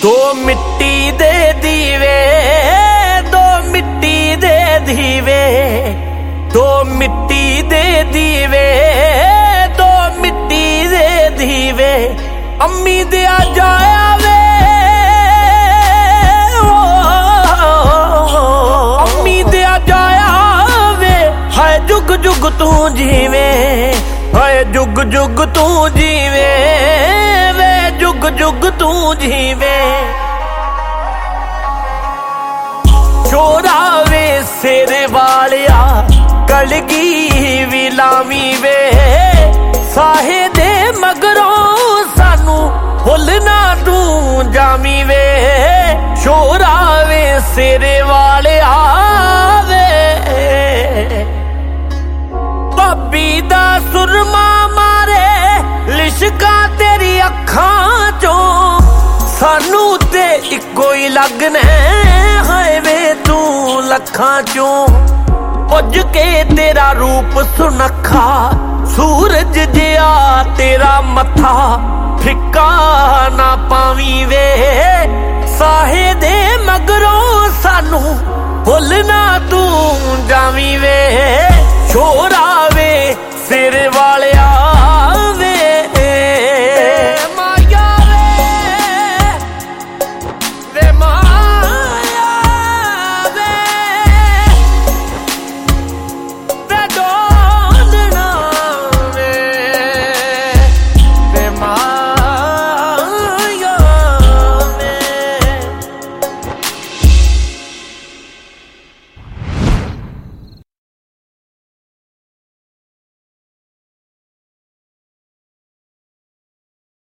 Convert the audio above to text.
दो मिट्टी दे दीवे, दो मिट्टी दे दीवे, दो मिट्टी दे दीवे, दो मिट्टी दे दीवे, अम्मी दिया जाया वे, अम्मी दिया जाया वे, हाय जुग जुग तू जीवे, हाय जुग जुग तू जीवे वे, जुग जुग तू जीवे। चोरा वे सिर वालिया कलगी भी लावी वे, साहे दे मगरों सानू भुल ना तू जामी वे, चोरा वे सिर वालिया वे, भाभी दा सुरमा मारे लिशका तेरी अखां चों, सानू ते इको ही लगना है वे तू लखां चों, पुज के तेरा रूप सुनखा, सूरज जिया तेरा मथा, फिक्का ना पावी वे, साहे दे मगरों सानू भुल ना तू जावी वे, छोरा वे सिर वाले